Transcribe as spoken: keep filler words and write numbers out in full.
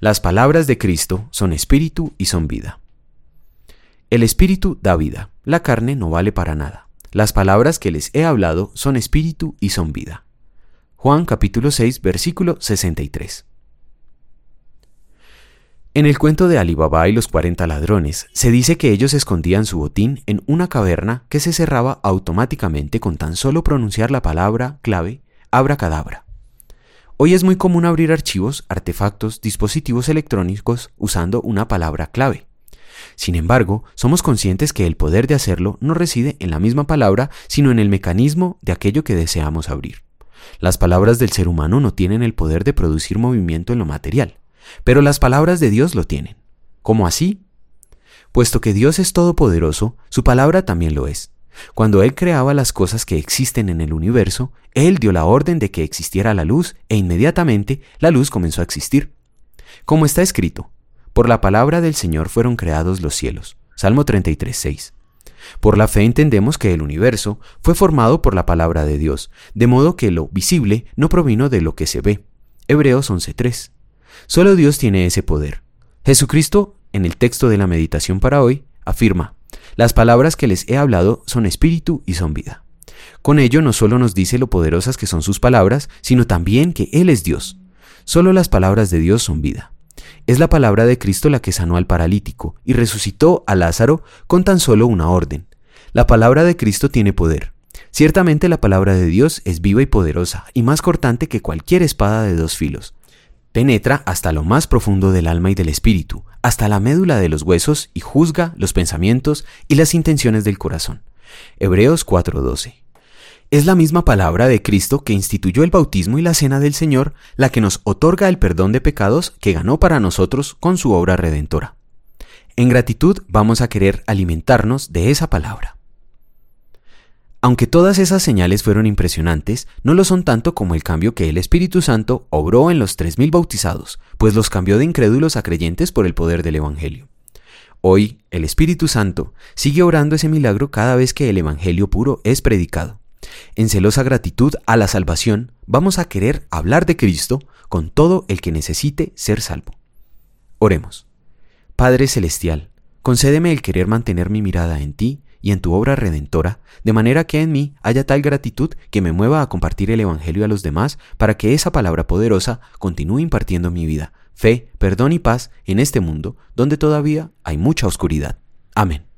Las palabras de Cristo son espíritu y son vida. El espíritu da vida, la carne no vale para nada. Las palabras que les he hablado son espíritu y son vida. Juan capítulo seis, versículo sesenta y tres. En el cuento de Ali Baba y los cuarenta ladrones, se dice que ellos escondían su botín en una caverna que se cerraba automáticamente con tan solo pronunciar la palabra clave abracadabra. Hoy es muy común abrir archivos, artefactos, dispositivos electrónicos usando una palabra clave. Sin embargo, somos conscientes que el poder de hacerlo no reside en la misma palabra, sino en el mecanismo de aquello que deseamos abrir. Las palabras del ser humano no tienen el poder de producir movimiento en lo material, pero las palabras de Dios lo tienen. ¿Cómo así? Puesto que Dios es todopoderoso, su palabra también lo es. Cuando Él creaba las cosas que existen en el universo, Él dio la orden de que existiera la luz e inmediatamente la luz comenzó a existir. Como está escrito, por la palabra del Señor fueron creados los cielos. Salmo treinta y tres, seis. Por la fe entendemos que el universo fue formado por la palabra de Dios, de modo que lo visible no provino de lo que se ve. Hebreos once, tres. Solo Dios tiene ese poder. Jesucristo, en el texto de la meditación para hoy, afirma: las palabras que les he hablado son espíritu y son vida. Con ello no solo nos dice lo poderosas que son sus palabras, sino también que Él es Dios. Solo las palabras de Dios son vida. Es la palabra de Cristo la que sanó al paralítico y resucitó a Lázaro con tan solo una orden. La palabra de Cristo tiene poder. Ciertamente la palabra de Dios es viva y poderosa, y más cortante que cualquier espada de dos filos. Penetra hasta lo más profundo del alma y del espíritu, hasta la médula de los huesos, y juzga los pensamientos y las intenciones del corazón. Hebreos cuatro, doce. Es la misma palabra de Cristo que instituyó el bautismo y la cena del Señor, la que nos otorga el perdón de pecados que ganó para nosotros con su obra redentora. En gratitud vamos a querer alimentarnos de esa palabra. Aunque todas esas señales fueron impresionantes, no lo son tanto como el cambio que el Espíritu Santo obró en los tres mil bautizados, pues los cambió de incrédulos a creyentes por el poder del Evangelio. Hoy, el Espíritu Santo sigue obrando ese milagro cada vez que el Evangelio puro es predicado. En celosa gratitud a la salvación, vamos a querer hablar de Cristo con todo el que necesite ser salvo. Oremos. Padre Celestial, concédeme el querer mantener mi mirada en ti y en tu obra redentora, de manera que en mí haya tal gratitud que me mueva a compartir el Evangelio a los demás para que esa palabra poderosa continúe impartiendo mi vida, fe, perdón y paz en este mundo donde todavía hay mucha oscuridad. Amén.